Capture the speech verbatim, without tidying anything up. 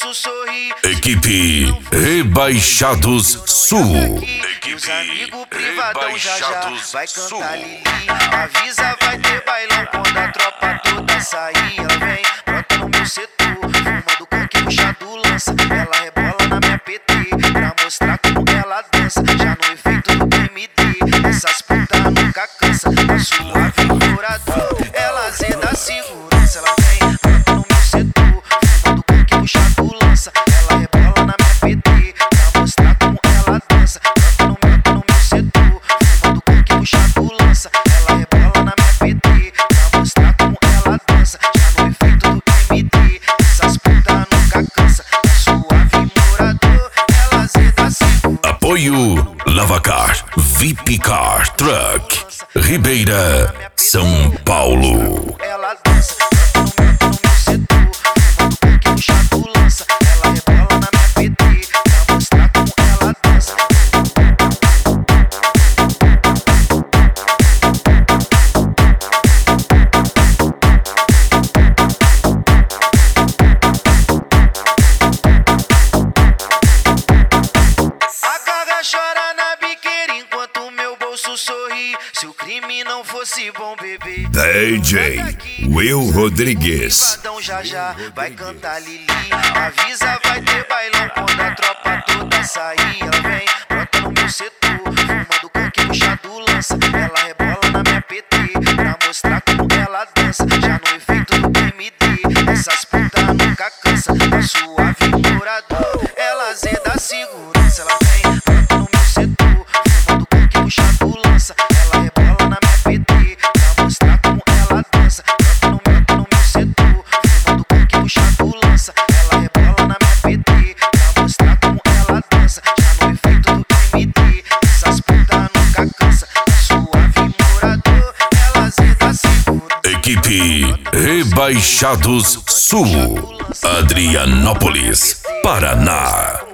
bolso sorri. Equipe Rebaixados Sul. Os amigos privadão já já vai cantar Lili. Avisa, vai ter bailão quando a tropa toda sair. Ela vem, brota no meu setor, fumando coque no chá do lança. Ela rebola na minha P T pra mostrar como ela dança. Já no efeito do M D, essas putas nunca cansa. A suave curador, ela zeda a segurança. Ela vem, brota no meu setor, fumando coque no chá do lança. Ela rebola na minha P T pra mostrar como ela dança. Brota no meu, no meu setor, fumando coque no chá do lança. Ela rebola na minha P T pra mostrar como ela dança. Já no efeito do M D, essas putas nunca cansa. A suave morador, ela zeda a segurança. Apoio Lavacar, V I P Car Truck, Ribeira, São Paulo. Ela dança, brota no meu, no meu setor, fumando coque no chá do lança. Ela rebola na minha P T pra mostrar como ela dança. A carga chora na biqueira enquanto meu bolso sorri. Se o crime não fosse bom, bebê, D J Will Rodrigues. Privadão já já vai cantar Lili. Avisa, vai ter bailão quando a tropa toda sair. Ela vem, brota no meu setor, fumando coque no chá do lança. Ela rebola na minha P T pra mostrar como ela dança. Já no efeito do M D, essas putas nunca cansa. A suave morador, ela zeda a segurança. Ela vem, brota no meu setor, fumando coque no chá do lança. Ela rebola na minha P T pra mostrar como ela dança. Brota no meu, no meu setor, fumando coque no chá do lança. Ela rebola na minha P T pra mostrar como ela dança. Já no efeito do M D, essas putas nunca cansa. A suave morador, ela zeda a segurança. Equipe Rebaixados Sul, Adrianópolis, Paraná.